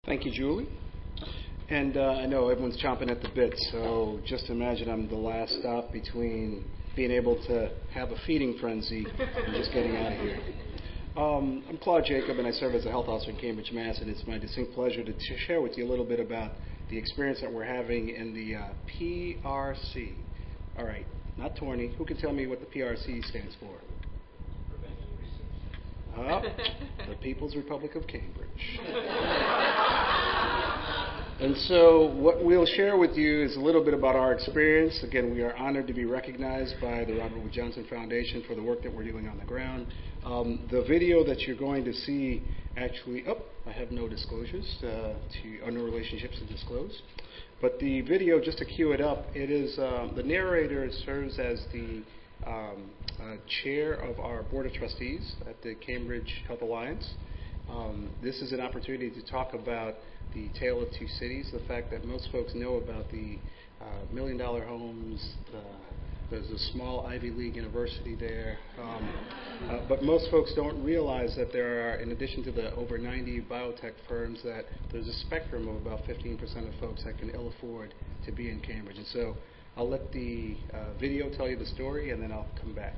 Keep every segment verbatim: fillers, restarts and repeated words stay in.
Thank you, Julie. And uh, I know everyone's chomping at the bit, so just imagine I'm the last stop between being able to have a feeding frenzy and just getting out of here. Um, I'm Claude Jacob, and I serve as a health officer in Cambridge, Mass., and it's my distinct pleasure to t- share with you a little bit about the experience that we're having in the uh, P R C. All right, not Torney. Who can tell me what the P R C stands for? Uh, the People's Republic of Cambridge. And so what we'll share with you is a little bit about our experience. Again, we are honored to be recognized by the Robert Wood Johnson Foundation for the work that we're doing on the ground. Um, the video that you're going to see actually, oh, I have no disclosures, uh, to, or no relationships to disclose. But the video, just to cue it up, it is, uh, the narrator serves as the um, uh, chair of our Board of Trustees at the Cambridge Health Alliance. Um, this is an opportunity to talk about the tale of two cities, the fact that most folks know about the uh, million dollar homes, uh, there's a small Ivy League university there, um, uh, but most folks don't realize that there are, in addition to the over ninety biotech firms, that there's a spectrum of about fifteen percent of folks that can ill afford to be in Cambridge. And so I'll let the uh, video tell you the story, and then I'll come back.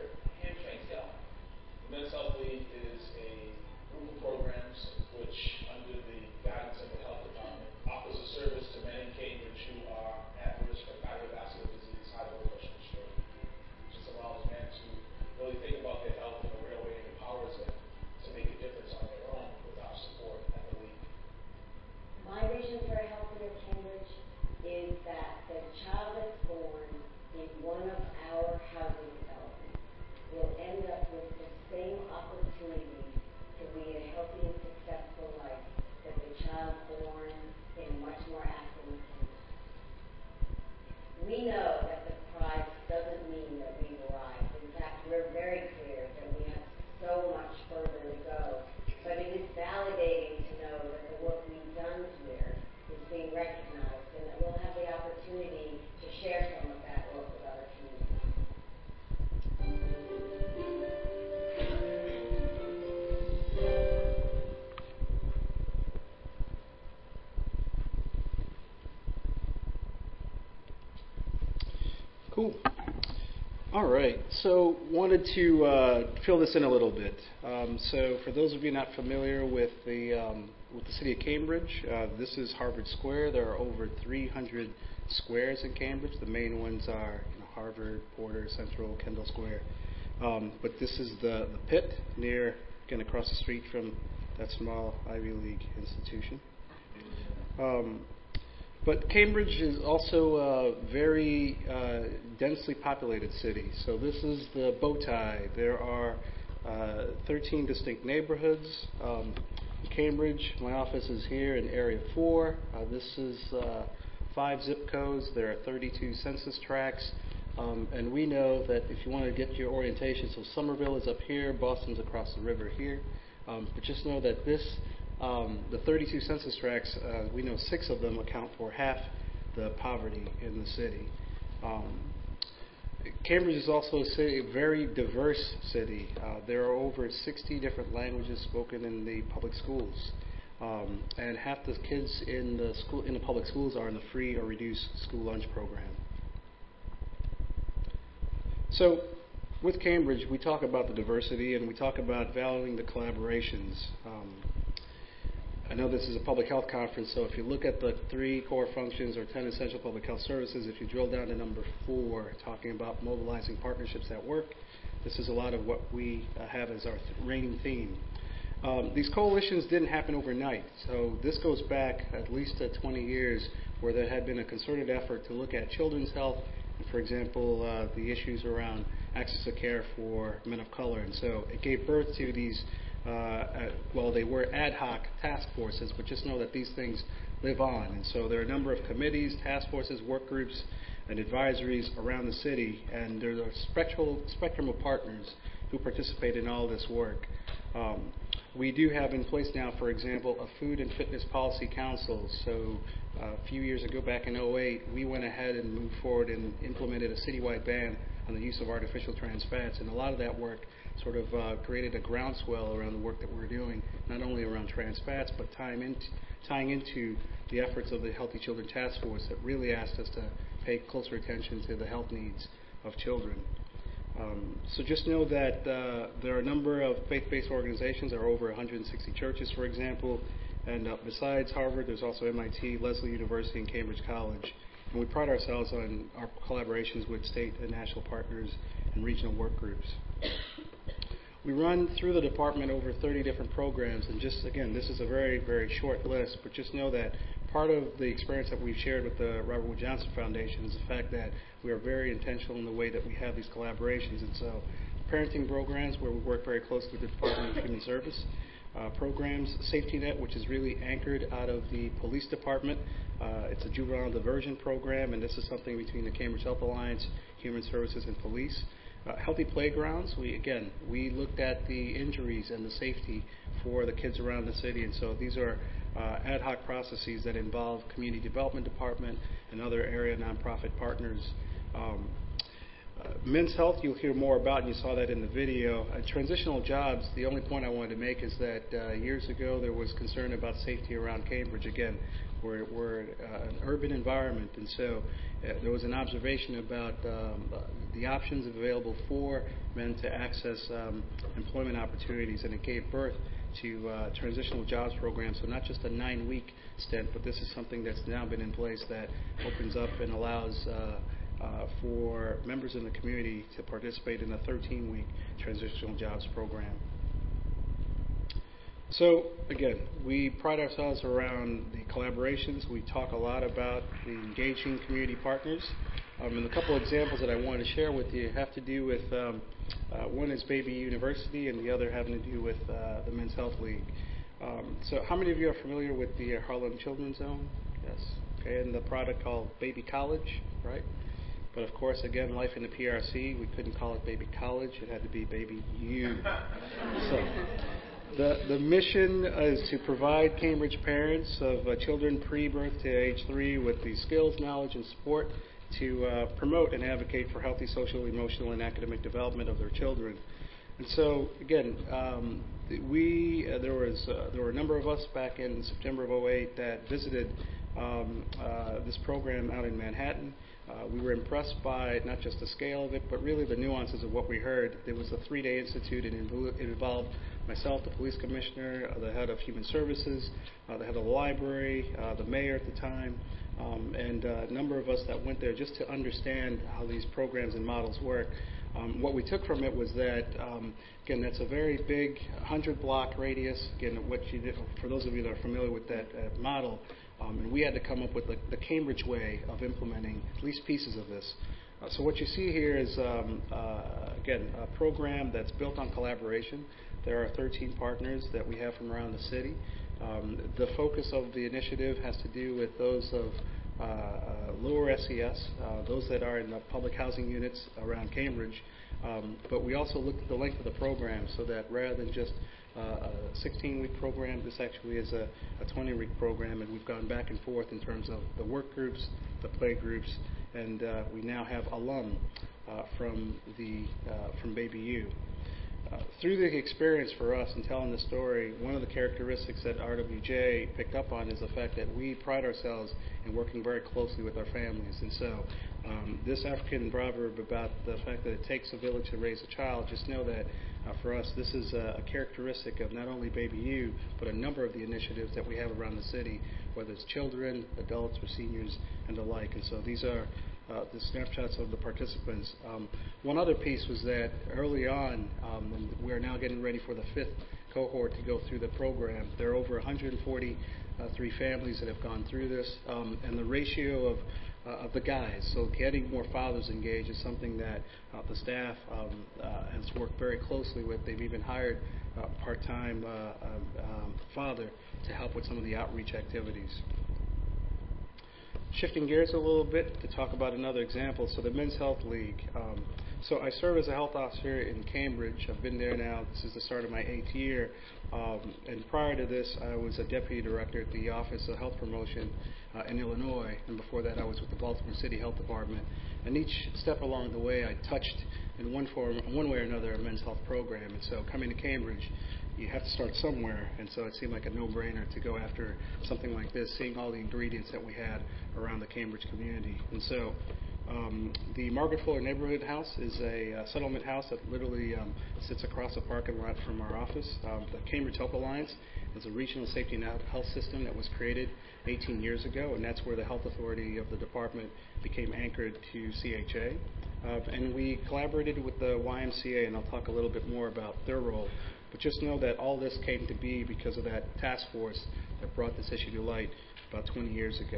Men's Health League is a group of programs which Cool. All right. So wanted to uh, fill this in a little bit. Um, so for those of you not familiar with the um, with the city of Cambridge, uh, this is Harvard Square. There are over three hundred squares in Cambridge. The main ones are you know, Harvard, Porter, Central, Kendall Square. Um, but this is the, the pit near, again, across the street from that small Ivy League institution. Um, But Cambridge is also a very uh, densely populated city. So this is the bow tie. There are uh, thirteen distinct neighborhoods. Um, in Cambridge, my office is here in Area four. Uh, this is uh, five zip codes. There are thirty-two census tracts. Um, and we know that if you want to get your orientation, so Somerville is up here, Boston's across the river here. Um, but just know that this Um, the thirty-two census tracts, uh, we know six of them account for half the poverty in the city. Um, Cambridge is also a, city, a very diverse city. Uh, there are over sixty different languages spoken in the public schools, um, and half the kids in the school in the public schools are in the free or reduced school lunch program. So, with Cambridge, we talk about the diversity and we talk about valuing the collaborations. Um, I know this is a public health conference, so if you look at the three core functions or ten essential public health services, if you drill down to number four, talking about mobilizing partnerships at work, this is a lot of what we uh, have as our th- reigning theme. Um, these coalitions didn't happen overnight, so this goes back at least uh, twenty years where there had been a concerted effort to look at children's health, and for example, uh, the issues around access to care for men of color. And so it gave birth to these Uh, uh, well, they were ad hoc task forces, but just know that these things live on. And so there are a number of committees, task forces, work groups, and advisories around the city, and there's a spectral, spectrum of partners who participate in all this work. Um, we do have in place now, for example, a Food and Fitness Policy Council. So uh, a few years ago, back in oh eight, we went ahead and moved forward and implemented a citywide ban on the use of artificial trans fats, and a lot of that work sort of uh, created a groundswell around the work that we're doing, not only around trans fats, but tying, in, tying into the efforts of the Healthy Children Task Force that really asked us to pay closer attention to the health needs of children. Um, so just know that uh, there are a number of faith-based organizations. There are over one hundred sixty churches, for example, and uh, besides Harvard, there's also M I T, Lesley University, and Cambridge College. And we pride ourselves on our collaborations with state and national partners and regional work groups. We run through the department over thirty different programs, and just, again, this is a very, very short list, but just know that part of the experience that we've shared with the Robert Wood Johnson Foundation is the fact that we are very intentional in the way that we have these collaborations. And so parenting programs, where we work very closely with the Department of Human Service, uh, programs, Safety Net, which is really anchored out of the police department. Uh, it's a juvenile diversion program, and this is something between the Cambridge Health Alliance, Human Services, and police. Uh, healthy playgrounds, we again, we looked at the injuries and the safety for the kids around the city, and so these are uh, ad hoc processes that involve community development department and other area nonprofit partners. Um, uh, men's health, you'll hear more about, and you saw that in the video. Uh, transitional jobs, the only point I wanted to make is that uh, years ago there was concern about safety around Cambridge. Again, we're, we're uh, an urban environment, and so uh, there was an observation about um, the options available for men to access um, employment opportunities, and it gave birth to uh, transitional jobs programs. So not just a nine-week stint, but this is something that's now been in place that opens up and allows uh, uh, for members in the community to participate in a thirteen-week transitional jobs program. So, again, we pride ourselves around the collaborations. We talk a lot about the engaging community partners. Um, and a couple examples that I wanted to share with you have to do with, um, uh, one is Baby University and the other having to do with uh, the Men's Health League. Um, so how many of you are familiar with the uh, Harlem Children's Zone? Yes. Okay, and the product called Baby College, right? But of course, again, life in the P R C, we couldn't call it Baby College. It had to be Baby U. So, The, the mission is to provide Cambridge parents of uh, children pre-birth to age three with the skills, knowledge, and support to uh, promote and advocate for healthy social, emotional, and academic development of their children. And so, again, um, we uh, there was uh, there were a number of us back in September of oh eight that visited um, uh, this program out in Manhattan. Uh, we were impressed by not just the scale of it, but really the nuances of what we heard. It was a three-day institute, and it involved myself, the police commissioner, uh, the head of human services, uh, the head of the library, uh, the mayor at the time, um, and uh, a number of us that went there just to understand how these programs and models work. Um, what we took from it was that, um, again, that's a very big one hundred block radius. Again, what you did, for those of you that are familiar with that uh, model, um, and we had to come up with the, the Cambridge way of implementing at least pieces of this. Uh, so what you see here is, um, uh, again, a program that's built on collaboration. There are thirteen partners that we have from around the city. Um, the focus of the initiative has to do with those of Uh, uh, lower S E S, uh, those that are in the public housing units around Cambridge. Um, but we also looked at the length of the program so that rather than just uh, a sixteen-week program, this actually is a twenty-week program, and we've gone back and forth in terms of the work groups, the play groups, and uh, we now have alum uh, from the uh, from Baby U. Uh, through the experience for us in telling the story, one of the characteristics that R W J picked up on is the fact that we pride ourselves in working very closely with our families. And so um, this African proverb about the fact that it takes a village to raise a child, just know that uh, for us this is a, a characteristic of not only Baby U, but a number of the initiatives that we have around the city, whether it's children, adults, or seniors, and the like. And so these are Uh, the snapshots of the participants. Um, one other piece was that early on, um, and we're now getting ready for the fifth cohort to go through the program, there are over one hundred forty-three families that have gone through this, um, and the ratio of uh, of the guys, so getting more fathers engaged is something that uh, the staff um, uh, has worked very closely with. They've even hired a part-time uh, um, um, father to help with some of the outreach activities. Shifting gears a little bit to talk about another example, so the Men's Health League. Um, so I serve as a health officer in Cambridge. I've been there now. This is the start of my eighth year. Um, and prior to this, I was a deputy director at the Office of Health Promotion uh, in Illinois. And before that, I was with the Baltimore City Health Department. And each step along the way, I touched in one form, one way or another, a men's health program. And so coming to Cambridge, you have to start somewhere, and so it seemed like a no-brainer to go after something like this, seeing all the ingredients that we had around the Cambridge community. And so um, the Margaret Fuller Neighborhood House is a uh, settlement house that literally um, sits across the parking lot from our office. Um, the Cambridge Hope Alliance is a regional safety and health system that was created eighteen years ago, and that's where the health authority of the department became anchored to C H A. Uh, and we collaborated with the Y M C A, and I'll talk a little bit more about their role. But just know that all this came to be because of that task force that brought this issue to light about twenty years ago.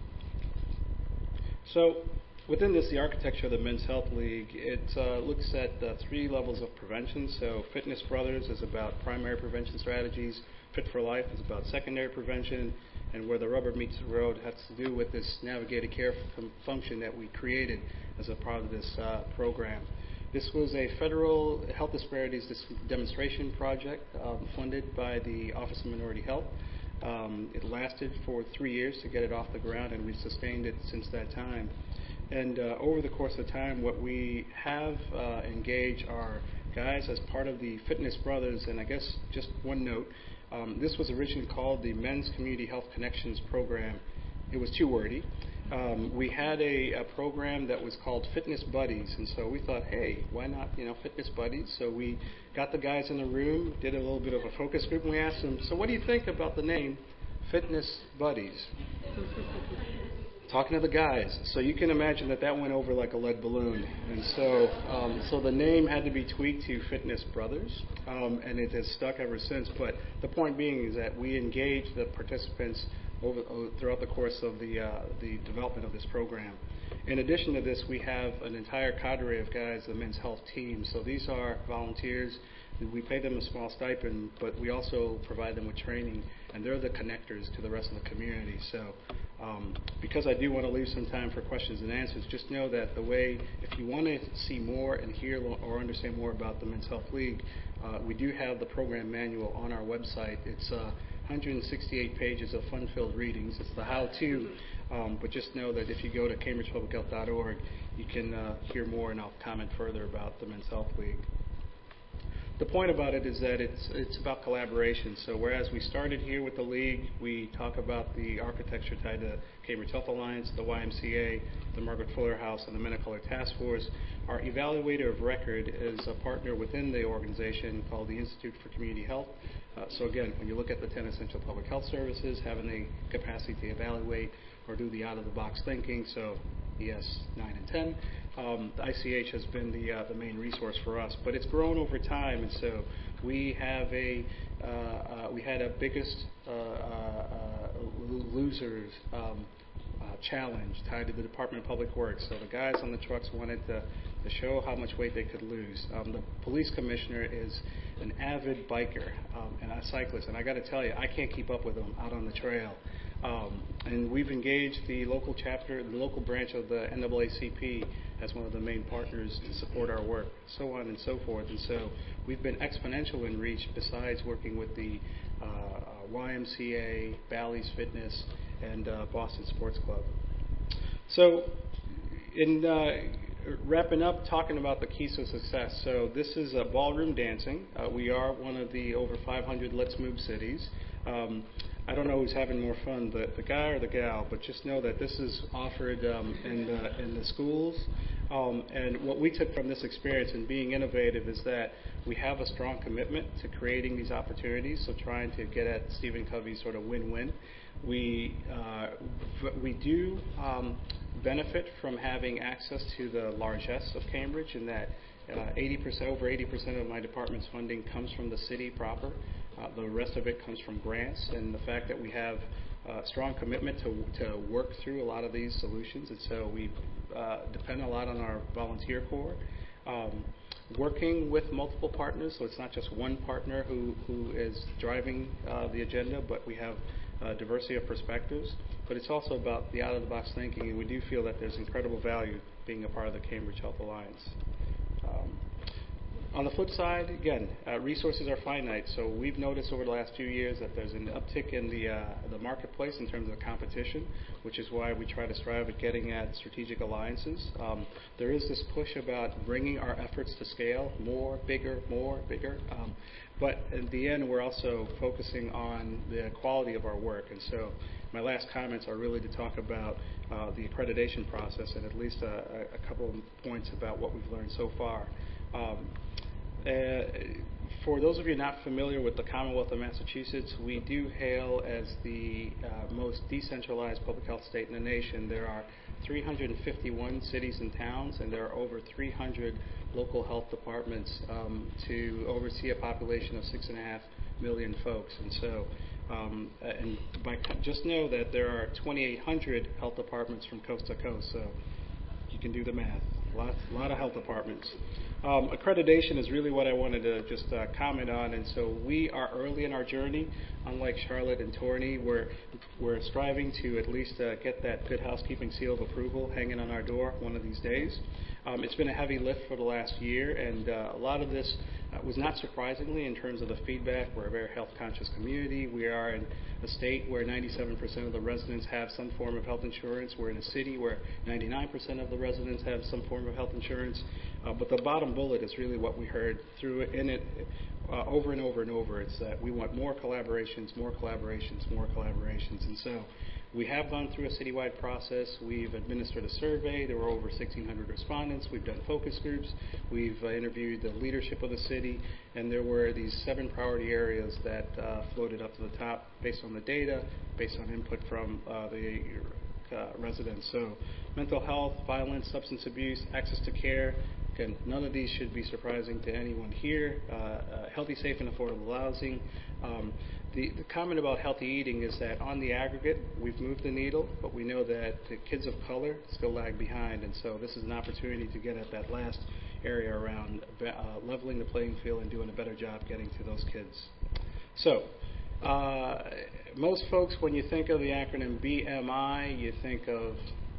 So within this, the architecture of the Men's Health League, it uh, looks at uh, three levels of prevention. So Fitness Brothers is about primary prevention strategies. Fit for Life is about secondary prevention. And where the rubber meets the road has to do with this navigated care f- function that we created as a part of this uh, program. This was a federal health disparities demonstration project um, funded by the Office of Minority Health. Um, it lasted for three years to get it off the ground, and we've sustained it since that time. And uh, over the course of time, what we have uh, engaged our guys as part of the Fitness Brothers, and I guess just one note, um, this was originally called the Men's Community Health Connections Program. It was too wordy. Um, we had a, a program that was called Fitness Buddies, and so we thought, hey, why not, you know, Fitness Buddies? So we got the guys in the room, did a little bit of a focus group, and we asked them, so what do you think about the name Fitness Buddies? Talking to the guys. So you can imagine that that went over like a lead balloon. And so um, so the name had to be tweaked to Fitness Brothers, um, and it has stuck ever since. But the point being is that we engaged the participants over, uh, throughout the course of the uh, the development of this program. In addition to this, we have an entire cadre of guys, the Men's Health team. So these are volunteers. We pay them a small stipend, but we also provide them with training, and they're the connectors to the rest of the community. So um, because I do want to leave some time for questions and answers, just know that the way, if you want to see more and hear or understand more about the Men's Health League, uh, we do have the program manual on our website. It's uh, one hundred sixty-eight pages of fun-filled readings. It's the how-to, um, but just know that if you go to cambridge public health dot org, you can uh, hear more, and I'll comment further about the Men's Health League. the point about it is that it's it's about collaboration. So whereas we started here with the league, we talk about the architecture tied to Cambridge Health Alliance, the Y M C A, the Margaret Fuller House, and the Men of Color Task Force. Our evaluator of record is a partner within the organization called the Institute for Community Health. Uh, so again, when you look at the ten essential public health services, having the capacity to evaluate or do the out-of-the-box thinking, so E S nine and ten, um, the I C H has been the uh, the main resource for us. But it's grown over time, and so we have a uh, uh, we had a biggest uh, uh, uh, losers um, uh, challenge tied to the Department of Public Works. So the guys on the trucks wanted to, to show how much weight they could lose. Um, the police commissioner is an avid biker um, and a cyclist, and I got to tell you, I can't keep up with him out on the trail. Um, and we've engaged the local chapter, the local branch of the N double A C P as one of the main partners to support our work, so on and so forth. And so we've been exponential in reach besides working with the uh, Y M C A, Bally's Fitness, and uh, Boston Sports Club. So in uh, wrapping up, talking about the keys to success. So this is uh, ballroom dancing. Uh, we are one of the over five hundred Let's Move cities. Um, I don't know who's having more fun, the, the guy or the gal, but just know that this is offered um, in, the, in the schools. Um, and what we took from this experience and being innovative is that we have a strong commitment to creating these opportunities, so trying to get at Stephen Covey's sort of win-win. We, uh, we do um, benefit from having access to the largesse of Cambridge, in that uh, eighty percent, over eighty percent of my department's funding comes from the city proper. Uh, the rest of it comes from grants, and the fact that we have uh, strong commitment to, to work through a lot of these solutions, and so we uh, depend a lot on our volunteer corps. Um, working with multiple partners, so it's not just one partner who, who is driving uh, the agenda, but we have uh, diversity of perspectives. But it's also about the out-of-the-box thinking, and we do feel that there's incredible value being a part of the Cambridge Health Alliance. Um, On the flip side, again, uh, resources are finite, so we've noticed over the last few years that there's an uptick in the uh, the marketplace in terms of competition, which is why we try to strive at getting at strategic alliances. Um, there is this push about bringing our efforts to scale, more, bigger, more, bigger. Um, but in the end, we're also focusing on the quality of our work, and so my last comments are really to talk about uh, the accreditation process and at least a, a couple of points about what we've learned so far. Um, Uh, for those of you not familiar with the Commonwealth of Massachusetts, we do hail as the uh, most decentralized public health state in the nation. There are three hundred fifty-one cities and towns, and there are over three hundred local health departments um, to oversee a population of six and a half million folks. And so, um, and by, just know that there are twenty-eight hundred health departments from coast to coast. So you can do the math. A lot, a lot of health departments. Um, accreditation is really what I wanted to just uh, comment on, and so we are early in our journey. Unlike Charlotte and Torney, we're, we're striving to at least uh, get that Good Housekeeping seal of approval hanging on our door one of these days. Um, it's been a heavy lift for the last year, and uh, a lot of this uh, was not surprisingly in terms of the feedback. We're a very health-conscious community. We are in a state where ninety-seven percent of the residents have some form of health insurance. We're in a city where ninety-nine percent of the residents have some form of health insurance. Uh, but the bottom bullet is really what we heard through it, in it uh, over and over and over. It's that we want more collaborations, more collaborations, more collaborations. And so we have gone through a citywide process. We've administered a survey. There were over sixteen hundred respondents. We've done focus groups. We've uh, interviewed the leadership of the city. And there were these seven priority areas that uh, floated up to the top based on the data, based on input from uh, the uh, residents. So mental health, violence, substance abuse, access to care. Again, none of these should be surprising to anyone here. Uh, uh, healthy, safe, and affordable housing. Um, the, the comment about healthy eating is that on the aggregate, we've moved the needle, but we know that the kids of color still lag behind, and so this is an opportunity to get at that last area around uh, leveling the playing field and doing a better job getting to those kids. So, uh, most folks, when you think of the acronym B M I, you think of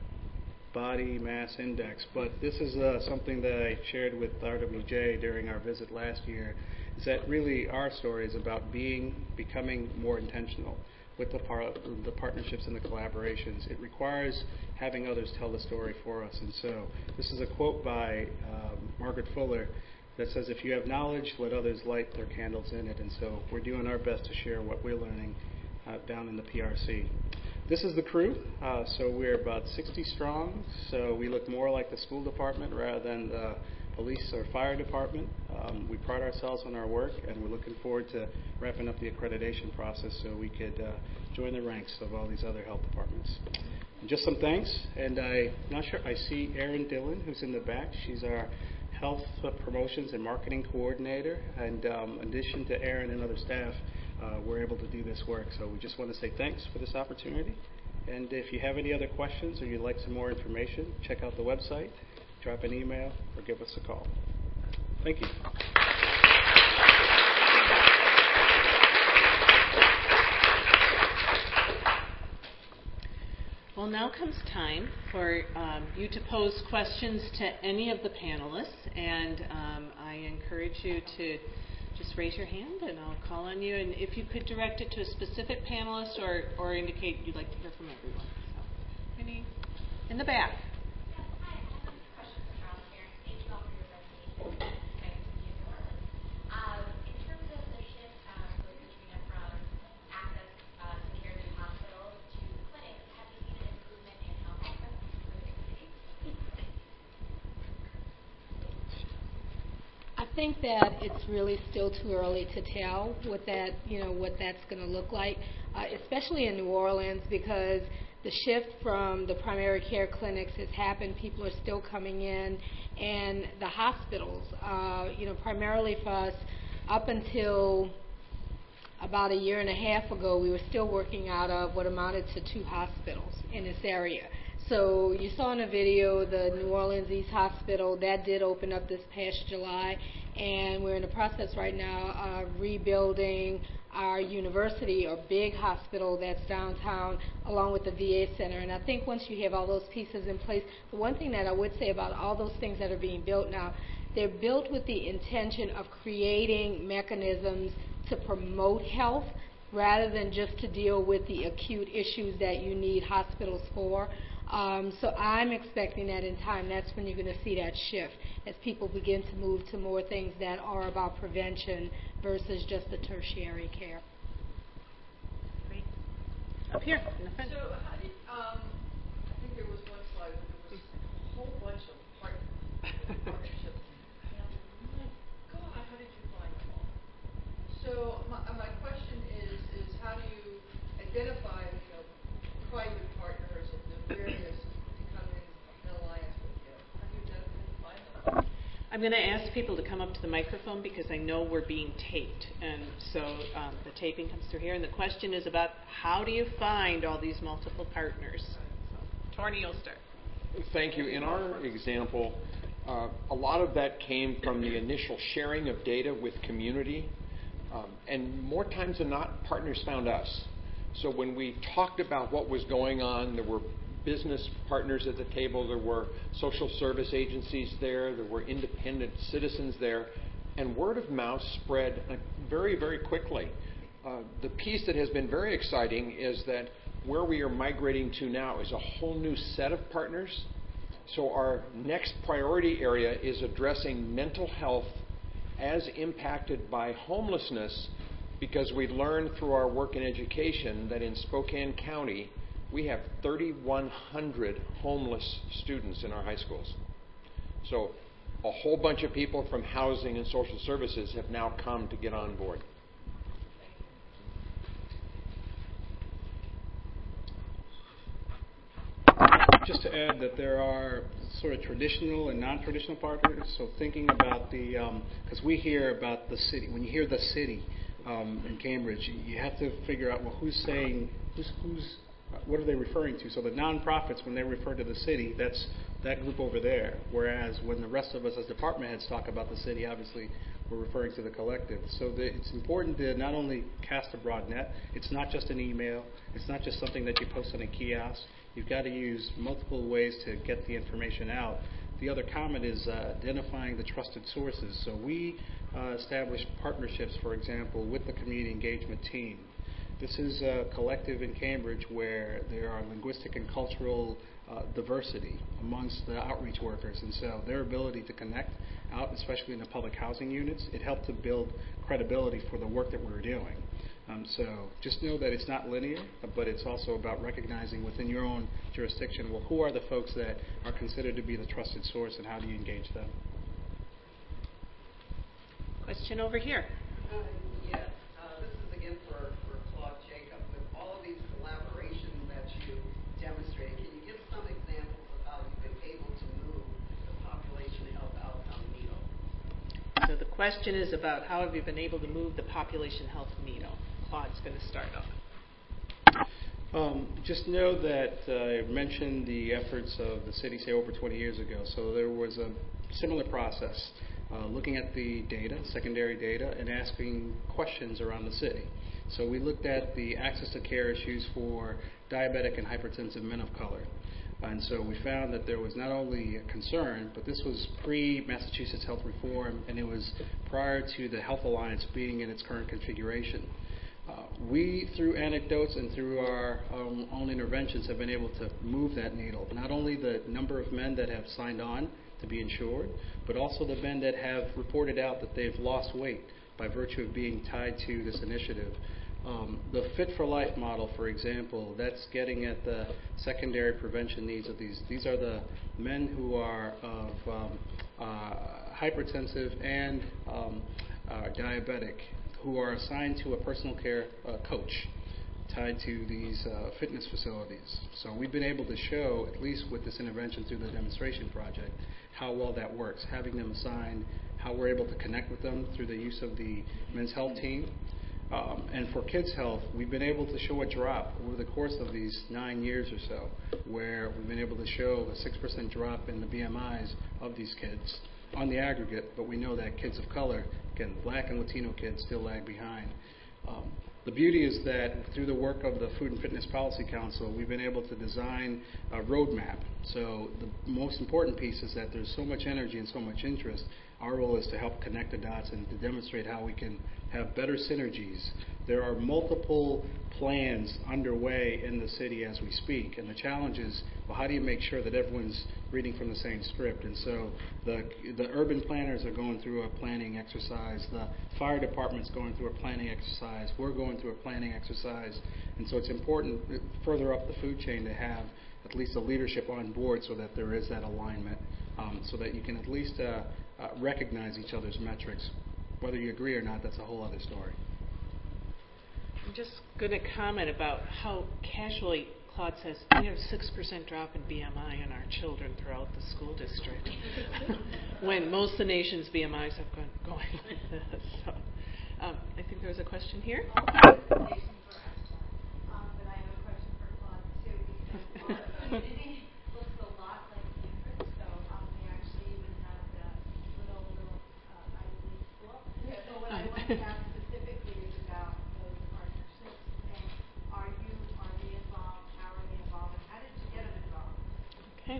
body mass index, but this is uh, something that I shared with R W J during our visit last year, is that really our story is about being, becoming more intentional with the, par the partnerships and the collaborations. It requires having others tell the story for us, and so this is a quote by um, Margaret Fuller, that says if you have knowledge, let others light their candles in it. And so we're doing our best to share what we're learning uh, down in the P R C. This is the crew. Uh, so we're about sixty strong. So we look more like the school department rather than the police or fire department. Um, we pride ourselves on our work, and we're looking forward to wrapping up the accreditation process so we could uh, join the ranks of all these other health departments. And just some thanks, and I'm not sure, I see Erin Dillon, who's in the back. She's our Health Promotions and Marketing Coordinator, and um, in addition to Erin and other staff, uh, we're able to do this work. So we just want to say thanks for this opportunity, and if you have any other questions or you'd like some more information, check out the website, drop an email, or give us a call. Thank you. Well, now comes time for um, you to pose questions to any of the panelists, and um, I encourage you to just raise your hand and I'll call on you, and if you could direct it to a specific panelist or, or indicate you'd like to hear from everyone. So, any in the back? I think that it's really still too early to tell what that, you know, what that's going to look like, uh, especially in New Orleans, because the shift from the primary care clinics has happened. People are still coming in, and the hospitals, uh, you know, primarily for us, up until about a year and a half ago, we were still working out of what amounted to two hospitals in this area. So you saw in the video the New Orleans East Hospital, that did open up this past July, and we're in the process right now of rebuilding our university or big hospital that's downtown along with the V A center. And I think once you have all those pieces in place, the one thing that I would say about all those things that are being built now, they're built with the intention of creating mechanisms to promote health rather than just to deal with the acute issues that you need hospitals for. Um, so I'm expecting that in time, that's when you're going to see that shift as people begin to move to more things that are about prevention versus just the tertiary care. Great. Up here in the front. So how did, um, I think there was one slide where there was a whole bunch of part- partnerships. And I'm like, God, how did you find them all? So my, my question is, is how do you identify, you know, private partners of the various to come in an alliance with you? How do you identify and find them? I'm going to ask people to come up to the microphone because I know we're being taped, and so um, the taping comes through here. And the question is about how do you find all these multiple partners? So, Torny, you'll start. Thank you. In our example, uh, a lot of that came from the initial sharing of data with community, um, and more times than not, partners found us. So when we talked about what was going on, there were business partners at the table, there were social service agencies there, there were independent citizens there, and word of mouth spread very, very quickly. Uh, the piece that has been very exciting is that where we are migrating to now is a whole new set of partners. So our next priority area is addressing mental health as impacted by homelessness, because we learned through our work in education that in Spokane County, we have thirty-one hundred homeless students in our high schools. So a whole bunch of people from housing and social services have now come to get on board. Just to add that there are sort of traditional and non-traditional partners. So thinking about the, because um, we hear about the city. When you hear the city um, in Cambridge, you have to figure out, well, who's saying, who's, who's, what are they referring to? So the nonprofits, when they refer to the city, that's that group over there. Whereas when the rest of us as department heads talk about the city, obviously we're referring to the collective. So the, it's important to not only cast a broad net. It's not just an email. It's not just something that you post on a kiosk. You've got to use multiple ways to get the information out. The other comment is uh, identifying the trusted sources. So we uh, established partnerships, for example, with the community engagement team. This is a collective in Cambridge where there are linguistic and cultural uh, diversity amongst the outreach workers, and so their ability to connect out, especially in the public housing units, it helped to build credibility for the work that we were doing. Um, so just know that it's not linear, but it's also about recognizing within your own jurisdiction, well, who are the folks that are considered to be the trusted source, and how do you engage them? Question over here. Uh, yes, uh, this is again for, for Claude Jacob. With all of these collaborations that you demonstrated, can you give some examples of how you've been able to move the population health outcome needle? So the question is about how have you been able to move the population health needle? Claude's going to start off. Um, just know that uh, I mentioned the efforts of the city, say, over twenty years ago. So there was a similar process, uh, looking at the data, secondary data, and asking questions around the city. So we looked at the access to care issues for diabetic and hypertensive men of color. And so we found that there was not only a concern, but this was pre-Massachusetts health reform, and it was prior to the Health Alliance being in its current configuration. Uh, we, through anecdotes and through our um, own interventions, have been able to move that needle. Not only the number of men that have signed on to be insured, but also the men that have reported out that they've lost weight by virtue of being tied to this initiative. Um, the Fit for Life model, for example, that's getting at the secondary prevention needs of these. These are the men who are of um, uh, hypertensive and um, uh, diabetic, who are assigned to a personal care uh, coach tied to these uh, fitness facilities. So we've been able to show, at least with this intervention through the demonstration project, how well that works, having them assigned, how we're able to connect with them through the use of the men's health team. Um, and for kids' health, we've been able to show a drop over the course of these nine years or so, where we've been able to show a six percent drop in the B M Is of these kids on the aggregate, but we know that kids of color, again, black and Latino kids, still lag behind. Um, the beauty is that through the work of the Food and Fitness Policy Council, we've been able to design a roadmap. So the most important piece is that there's so much energy and so much interest. Our role is to help connect the dots and to demonstrate how we can have better synergies. There are multiple plans underway in the city as we speak, and the challenge is, well, how do you make sure that everyone's reading from the same script? And so the the urban planners are going through a planning exercise, the fire department's going through a planning exercise, we're going through a planning exercise, and so it's important further up the food chain to have at least the leadership on board so that there is that alignment, um, so that you can at least uh, uh, recognize each other's metrics. Whether you agree or not, that's a whole other story. I'm just going to comment about how casually Claude says we have a six percent drop in B M I in our children throughout the school district, when most of the nation's B M Is have gone going like this. So, um, I think there was a question here. Um, but I have a question for Claude too, because our community looks a lot like Cambridge, so um, we actually even have the little little uh, Ivy League school. Yeah. So what I want to ask specifically is about those partnerships, and are you are they involved? How are they involved? And how did you get them involved? Okay.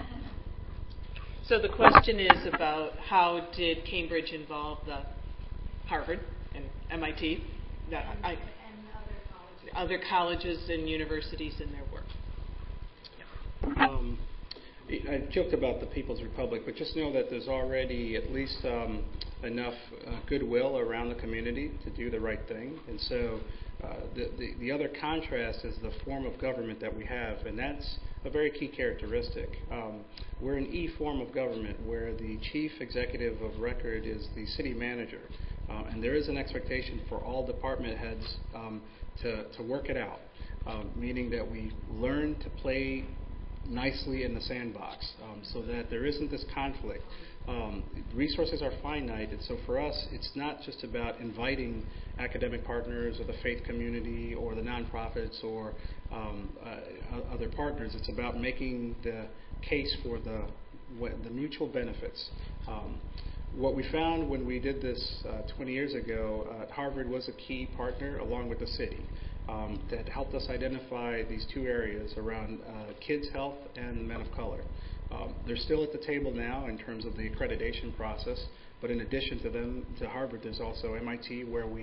So the question is about how did Cambridge involve the Harvard and M I T, the, And, I, and other colleges. other colleges and universities in their work. Um, I joked about the People's Republic, but just know that there's already at least um, enough uh, goodwill around the community to do the right thing. And so uh, the, the, the other contrast is the form of government that we have, and that's a very key characteristic. Um, we're an E form of government where the chief executive of record is the city manager. Uh, and there is an expectation for all department heads um, to, to work it out, um, meaning that we learn to play nicely in the sandbox, um, so that there isn't this conflict. Um, resources are finite, and so for us, it's not just about inviting academic partners or the faith community or the nonprofits or um, uh, other partners. It's about making the case for the the mutual benefits. Um, What we found when we did this uh, twenty years ago, uh, Harvard was a key partner along with the city um, that helped us identify these two areas around uh, kids' health and men of color. Um, they're still at the table now in terms of the accreditation process, but in addition to them, to Harvard, there's also M I T, where we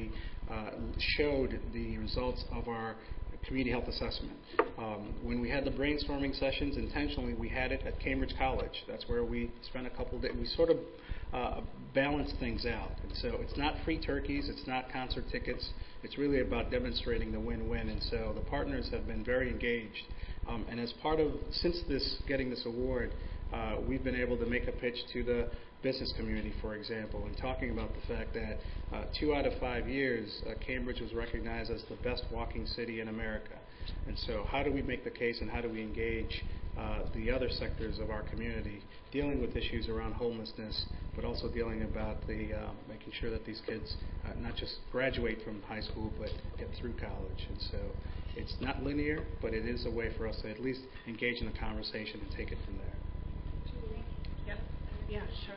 uh, showed the results of our community health assessment. Um, when we had the brainstorming sessions, intentionally we had it at Cambridge College. That's where we spent a couple of days. We sort of uh, balanced things out. And so it's not free turkeys, it's not concert tickets. It's really about demonstrating the win-win. And so the partners have been very engaged. Um, and as part of, since this, getting this award, uh, we've been able to make a pitch to the business community, for example, and talking about the fact that uh, two out of five years, uh, Cambridge was recognized as the best walking city in America. And so how do we make the case and how do we engage uh, the other sectors of our community dealing with issues around homelessness, but also dealing about the uh, making sure that these kids uh, not just graduate from high school, but get through college. And so it's not linear, but it is a way for us to at least engage in a conversation and take it from there. Yep. Yeah, sure.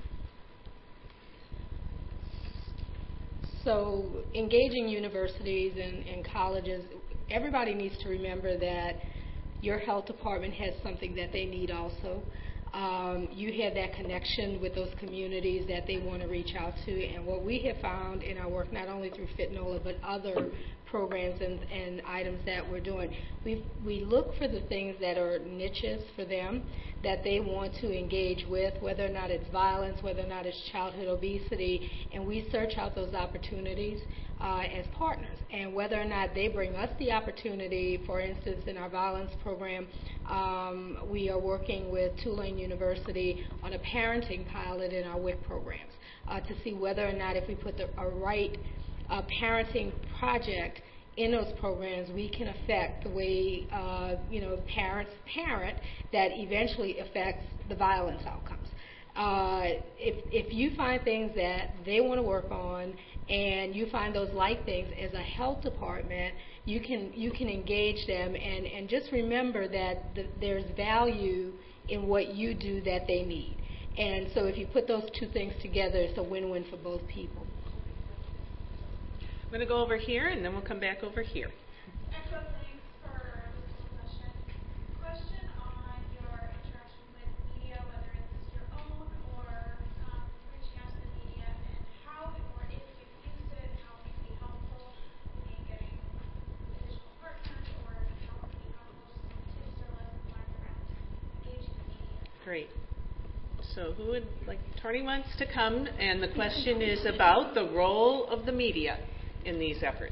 So engaging universities and, and colleges, everybody needs to remember that your health department has something that they need also. Um, you have that connection with those communities that they want to reach out to. And what we have found in our work, not only through FitNOLA, but other programs and, and items that we're doing, we we look for the things that are niches for them that they want to engage with, whether or not it's violence, whether or not it's childhood obesity, and we search out those opportunities uh, as partners. And whether or not they bring us the opportunity, for instance, in our violence program, um, we are working with Tulane University on a parenting pilot in our W I C programs uh, to see whether or not if we put the, a right uh, parenting project in those programs, we can affect the way uh, you know parents parent that eventually affects the violence outcomes. Uh, if if you find things that they want to work on and you find those like things as a health department, you can you can engage them and, and just remember that the, there's value in what you do that they need. And so if you put those two things together, it's a win-win for both people. I'm going to go over here, and then we'll come back over here. Echo, thanks for this discussion. Question on your interaction with media, whether it's your own or um, reaching out to the media, and how or if you've used it, how it can be helpful in getting additional partners, or how it can be helpful, just some tips or lessons learned around engaging the media. Great. So who would, like, Tony wants to come, and the question is about the role of the media in these efforts.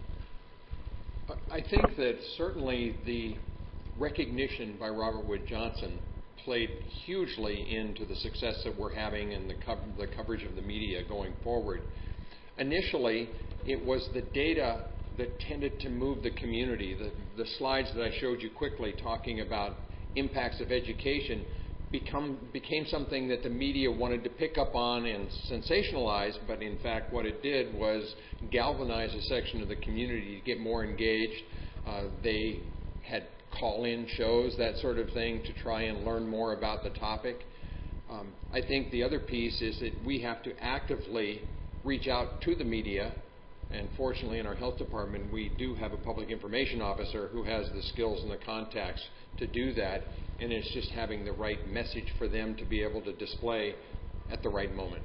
I think that certainly the recognition by Robert Wood Johnson played hugely into the success that we're having and the, co- the coverage of the media going forward. Initially, it was the data that tended to move the community. The, the slides that I showed you quickly talking about impacts of education Become, became something that the media wanted to pick up on and sensationalize, but in fact what it did was galvanize a section of the community to get more engaged. Uh, they had call-in shows, that sort of thing, to try and learn more about the topic. Um, I think the other piece is that we have to actively reach out to the media, and fortunately in our health department we do have a public information officer who has the skills and the contacts to do that. And it's just having the right message for them to be able to display at the right moment.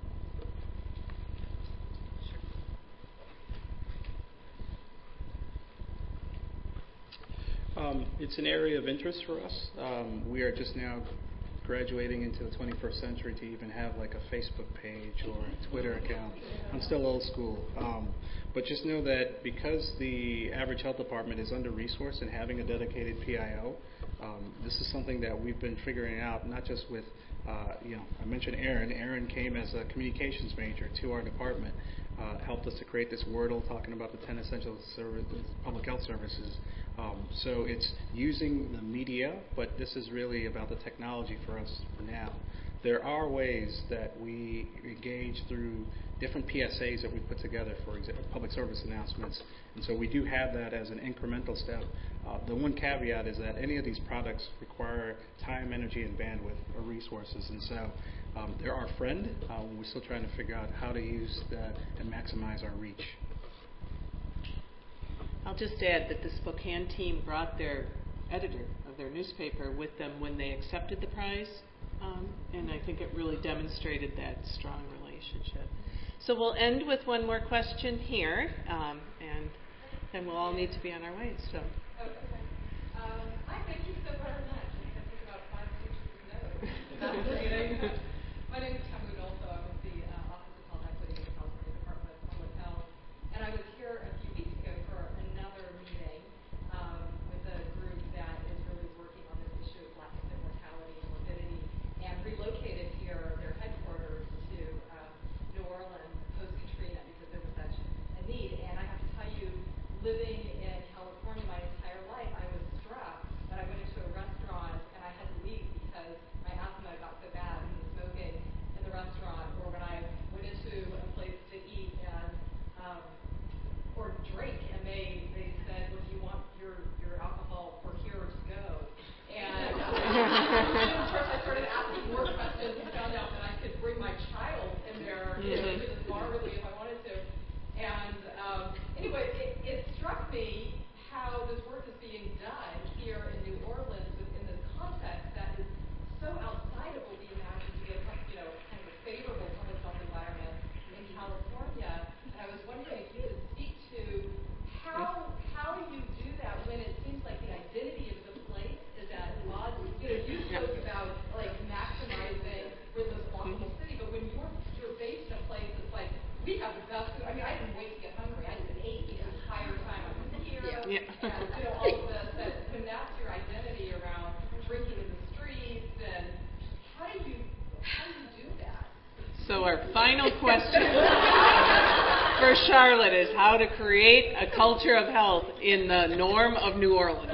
Um, it's an area of interest for us. Um, we are just now graduating into the twenty-first century to even have like a Facebook page or a Twitter account. I'm still old school. Um, but just know that because the average health department is under-resourced and having a dedicated P I O, Um, this is something that we've been figuring out, not just with, uh, you know, I mentioned Aaron. Aaron came as a communications major to our department, uh, helped us to create this Wordle talking about the ten essential service, public health services. Um, so it's using the media, but this is really about the technology for us for now. There are ways that we engage through different P S As that we put together, for example, public service announcements. And so we do have that as an incremental step. Uh, the one caveat is that any of these products require time, energy, and bandwidth or resources. And so um, they're our friend. Uh, we're still trying to figure out how to use that and maximize our reach. I'll just add that the Spokane team brought their editor of their newspaper with them when they accepted the prize, um, and I think it really demonstrated that strong relationship. So we'll end with one more question here, um, and then we'll all need to be on our way. So. Oh, okay. Um, hi, thank you so very much. I think I took about five pages of notes. That's exciting. My name is Tam Udolfo. I'm with the uh, Office of Health Equity in the California Department of Public Health. And I was here a few weeks ago for another meeting um, with a group that is really working on this issue of black infant mortality and morbidity, and relocated here their headquarters to um, New Orleans post-Katrina because there was such a need. And I have to tell you, living in California my entire life, I was struck that I went into a restaurant and I had to leave because my asthma got so bad from the smoking in the restaurant, or when I went into a place to eat and um, or drink, and they, they said, well, do you want your, your alcohol for here or to go? And uh, I started asking more questions and found out that I could bring my child in there mm-hmm. you know, to this bar really if I wanted to. And um, anyway, it, it struck me how this work is being done here in New Orleans within this context that is so outside of what we imagine to be a you know, kind of a favorable public health environment in California. And I was wondering if you could speak to how how you do that when it seems like the identity of the place is at odds. You know, you spoke about like maximizing for this walkable city, but when you're you're based in a place that's like, we have the best food. I mean, I didn't wait to get hungry. I just ate the entire time I was here. Yeah. And, you know, all of this. That when that's your identity around drinking in the streets, and how do you how do you do that? So our final question for Charlotte is how to create a culture of health in the norm of New Orleans.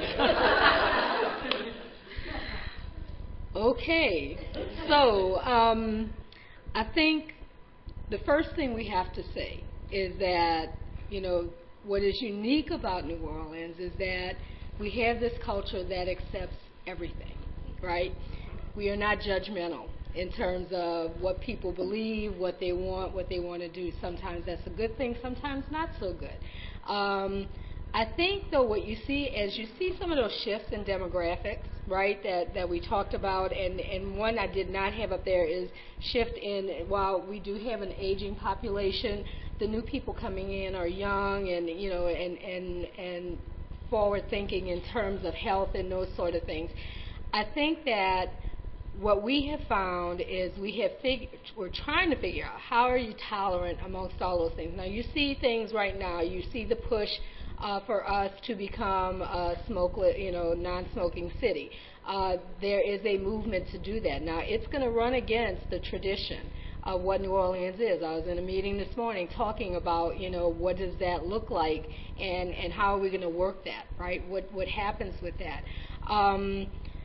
Okay, so um, I think the first thing we have to say is that, you know, what is unique about New Orleans is that we have this culture that accepts everything, right? We are not judgmental in terms of what people believe, what they want, what they want to do. Sometimes that's a good thing, sometimes not so good. Um, I think, though, what you see as you see some of those shifts in demographics, right, that, that we talked about, and, and one I did not have up there is shift in, while we do have an aging population, the new people coming in are young and, you know, and, and, and forward thinking in terms of health and those sort of things. I think that what we have found is we have fig- we're trying to figure out how are you tolerant amongst all those things. Now, you see things right now. You see the push uh, for us to become a smokeless, you know, non-smoking city. Uh, there is a movement to do that. Now, it's going to run against the tradition of what New Orleans is. I was in a meeting this morning talking about, you know, what does that look like, and, and how are we going to work that, right? What what happens with that? Um,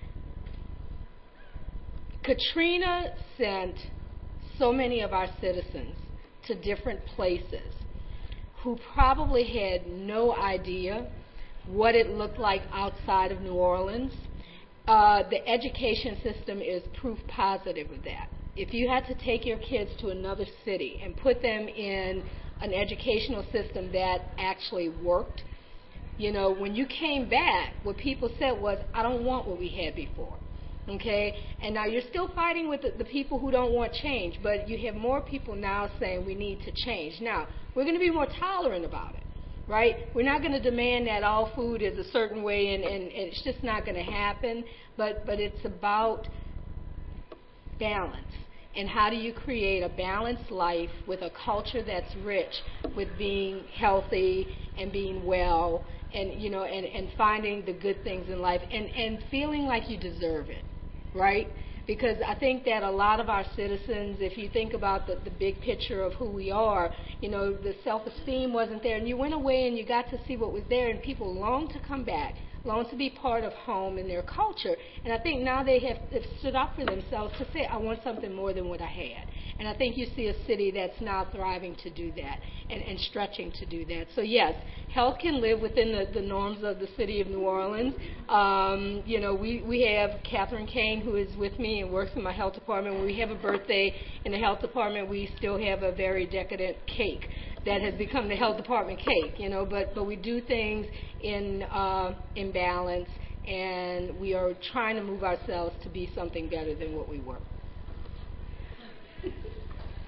Katrina sent so many of our citizens to different places who probably had no idea what it looked like outside of New Orleans. Uh, the education system is proof positive of that. If you had to take your kids to another city and put them in an educational system that actually worked, you know, when you came back, what people said was, I don't want what we had before. Okay, and now you're still fighting with the, the people who don't want change, but you have more people now saying we need to change. Now, we're going to be more tolerant about it, right? We're not going to demand that all food is a certain way, and, and, and it's just not going to happen, but, but it's about balance. And how do you create a balanced life with a culture that's rich with being healthy and being well, and, you know, and, and finding the good things in life, and, and feeling like you deserve it, right? Because I think that a lot of our citizens, if you think about the, the big picture of who we are, you know, the self-esteem wasn't there, and you went away and you got to see what was there, and people long to come back, long to be part of home and their culture. And I think now they have, have stood up for themselves to say, I want something more than what I had. And I think you see a city that's now thriving to do that and, and stretching to do that. So yes, health can live within the, the norms of the city of New Orleans. Um, you know, we, we have Catherine Kane, who is with me and works in my health department. When we have a birthday in the health department, we still have a very decadent cake that has become the health department cake, you know, but, but we do things in, uh, in balance, and we are trying to move ourselves to be something better than what we were.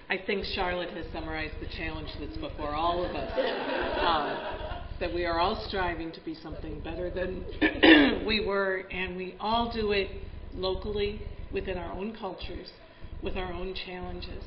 I think Charlotte has summarized the challenge that's before all of us. Um, that we are all striving to be something better than we were, and we all do it locally, within our own cultures, with our own challenges.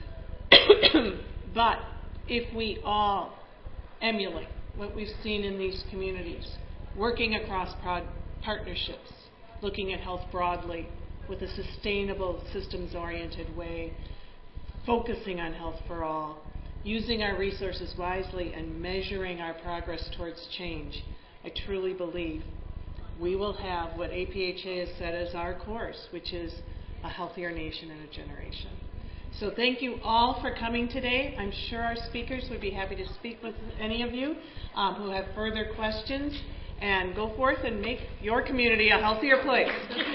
But if we all emulate what we've seen in these communities, working across prod- partnerships, looking at health broadly with a sustainable, systems-oriented way, focusing on health for all, using our resources wisely, and measuring our progress towards change, I truly believe we will have what A P H A has said as our course, which is a healthier nation in a generation. So thank you all for coming today. I'm sure our speakers would be happy to speak with any of you um, who have further questions. And go forth and make your community a healthier place.